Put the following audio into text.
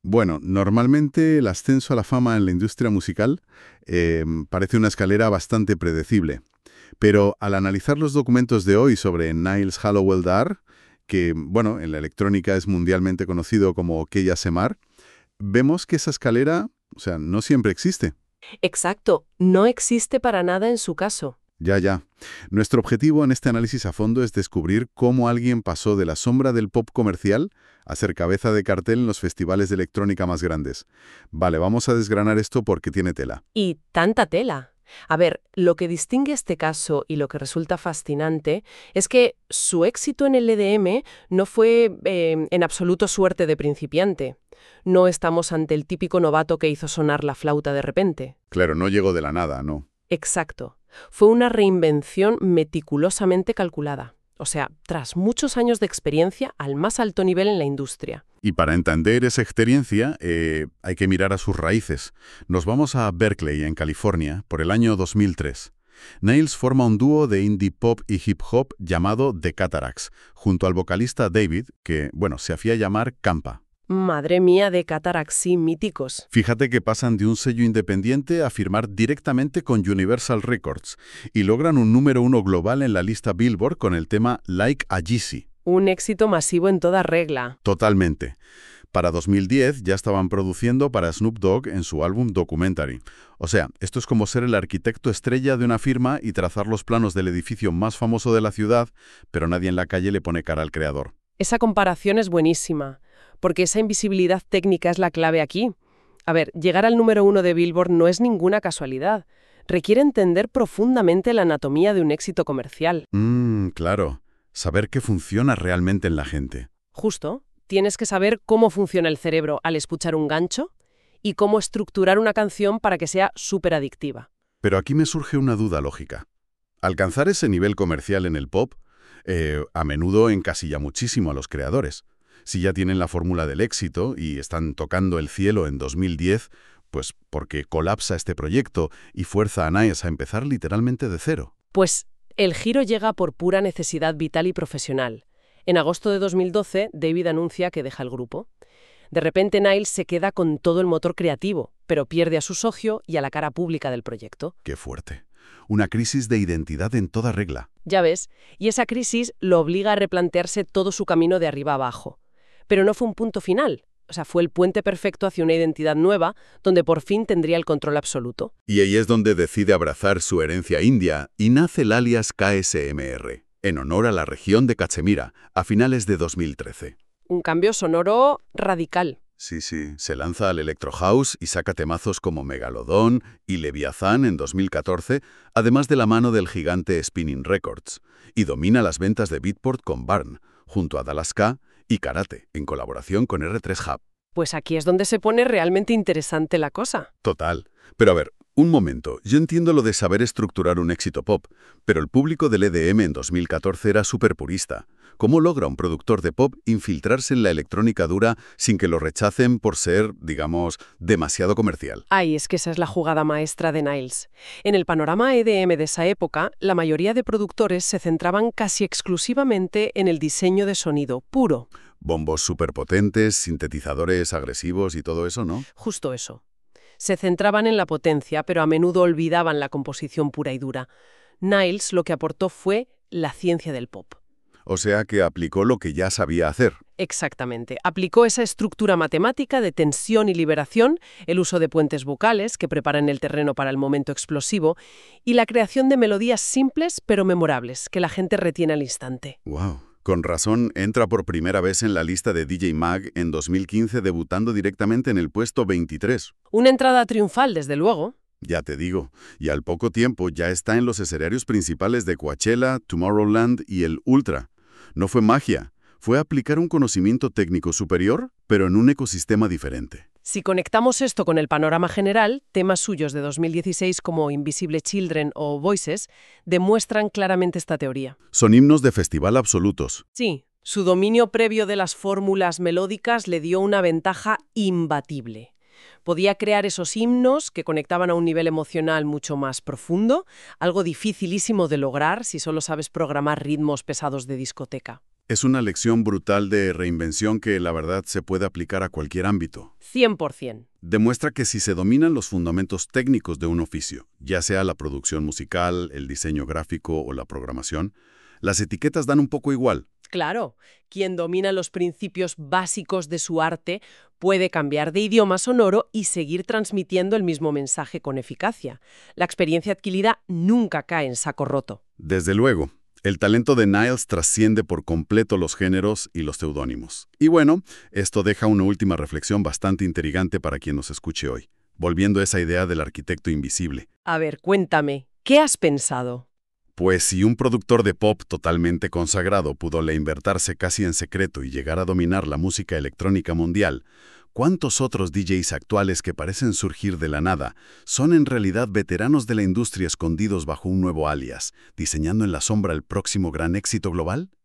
Bueno, normalmente el ascenso a la fama en la industria musical parece una escalera bastante predecible. Pero al analizar los documentos de hoy sobre Niles Hallowell Dar, que, bueno, en la electrónica es mundialmente conocido como Keya Semar, vemos que esa escalera, o sea, no siempre existe. Exacto, no existe para nada en su caso. Ya, ya. Nuestro objetivo en este análisis a fondo es descubrir cómo alguien pasó de la sombra del pop comercial a ser cabeza de cartel en los festivales de electrónica más grandes. Vale, vamos a desgranar esto porque tiene tela. Y tanta tela. A ver, lo que distingue este caso y lo que resulta fascinante es que su éxito en el EDM no fue en absoluto suerte de principiante. No estamos ante el típico novato que hizo sonar la flauta de repente. Claro, no llegó de la nada, ¿no? Exacto. Fue una reinvención meticulosamente calculada. O sea, tras muchos años de experiencia al más alto nivel en la industria. Y para entender esa experiencia hay que mirar a sus raíces. Nos vamos a Berkeley, en California, por el año 2003. Niles forma un dúo de indie pop y hip hop llamado The Cataracts, junto al vocalista David, que, bueno, se hacía llamar Campa. Madre mía de Cataraxi míticos. Fíjate que pasan de un sello independiente a firmar directamente con Universal Records y logran un número 1 global en la lista Billboard con el tema Like a Yeezy. Un éxito masivo en toda regla. Totalmente. Para 2010 ya estaban produciendo para Snoop Dogg en su álbum Documentary. O sea, esto es como ser el arquitecto estrella de una firma y trazar los planos del edificio más famoso de la ciudad, pero nadie en la calle le pone cara al creador. Esa comparación es buenísima, porque esa invisibilidad técnica es la clave aquí. A ver, llegar al número 1 de Billboard no es ninguna casualidad. Requiere entender profundamente la anatomía de un éxito comercial. Claro. Saber qué funciona realmente en la gente. Justo, tienes que saber cómo funciona el cerebro al escuchar un gancho y cómo estructurar una canción para que sea súper adictiva. Pero aquí me surge una duda lógica. Alcanzar ese nivel comercial en el pop a menudo encasilla muchísimo a los creadores. Si ya tienen la fórmula del éxito y están tocando el cielo en 2010, pues porque colapsa este proyecto y fuerza a Niles a empezar literalmente de cero. Pues el giro llega por pura necesidad vital y profesional. En agosto de 2012, David anuncia que deja el grupo. De repente, Niles se queda con todo el motor creativo, pero pierde a su socio y a la cara pública del proyecto. ¡Qué fuerte! Una crisis de identidad en toda regla. Ya ves, y esa crisis lo obliga a replantearse todo su camino de arriba abajo. Pero no fue un punto final. O sea, fue el puente perfecto hacia una identidad nueva, donde por fin tendría el control absoluto. Y ahí es donde decide abrazar su herencia india y nace el alias KSMR, en honor a la región de Cachemira, a finales de 2013. Un cambio sonoro radical. Sí, sí. Se lanza al Electro House y saca temazos como Megalodon y Leviathan en 2014, además de la mano del gigante Spinning Records, y domina las ventas de Beatport con Barn, junto a Dallas K y Karate, en colaboración con R3 Hub. Pues aquí es donde se pone realmente interesante la cosa. Total. Pero a ver, un momento. Yo entiendo lo de saber estructurar un éxito pop, pero el público del EDM en 2014 era súper purista. ¿Cómo logra un productor de pop infiltrarse en la electrónica dura sin que lo rechacen por ser, digamos, demasiado comercial? Ay, es que esa es la jugada maestra de Niles. En el panorama EDM de esa época, la mayoría de productores se centraban casi exclusivamente en el diseño de sonido puro. Bombos superpotentes, sintetizadores agresivos y todo eso, ¿no? Justo eso. Se centraban en la potencia, pero a menudo olvidaban la composición pura y dura. Niles lo que aportó fue la ciencia del pop. O sea que aplicó lo que ya sabía hacer. Exactamente. Aplicó esa estructura matemática de tensión y liberación, el uso de puentes vocales que preparan el terreno para el momento explosivo y la creación de melodías simples pero memorables que la gente retiene al instante. ¡Wow! Con razón, entra por primera vez en la lista de DJ Mag en 2015, debutando directamente en el puesto 23. Una entrada triunfal, desde luego. Ya te digo, y al poco tiempo ya está en los escenarios principales de Coachella, Tomorrowland y el Ultra. No fue magia, fue aplicar un conocimiento técnico superior, pero en un ecosistema diferente. Si conectamos esto con el panorama general, temas suyos de 2016 como Invisible Children o Voices demuestran claramente esta teoría. Son himnos de festival absolutos. Sí, su dominio previo de las fórmulas melódicas le dio una ventaja imbatible. Podía crear esos himnos que conectaban a un nivel emocional mucho más profundo, algo dificilísimo de lograr si solo sabes programar ritmos pesados de discoteca. Es una lección brutal de reinvención que la verdad se puede aplicar a cualquier ámbito. 100%. Demuestra que si se dominan los fundamentos técnicos de un oficio, ya sea la producción musical, el diseño gráfico o la programación, las etiquetas dan un poco igual. Claro, quien domina los principios básicos de su arte puede cambiar de idioma sonoro y seguir transmitiendo el mismo mensaje con eficacia. La experiencia adquirida nunca cae en saco roto. Desde luego, el talento de Niles trasciende por completo los géneros y los seudónimos. Y bueno, esto deja una última reflexión bastante intrigante para quien nos escuche hoy, volviendo a esa idea del arquitecto invisible. A ver, cuéntame, ¿qué has pensado? Pues si un productor de pop totalmente consagrado pudo reinventarse casi en secreto y llegar a dominar la música electrónica mundial, ¿cuántos otros DJs actuales que parecen surgir de la nada son en realidad veteranos de la industria escondidos bajo un nuevo alias, diseñando en la sombra el próximo gran éxito global?